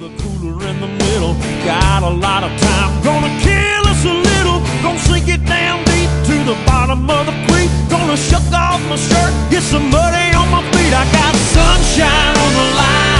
the cooler in the middle. Got a lot of time, gonna kill us a little. Gonna sink it down deep to the bottom of the creek. Gonna shuck off my shirt, get some muddy on my feet. I got sunshine on the line.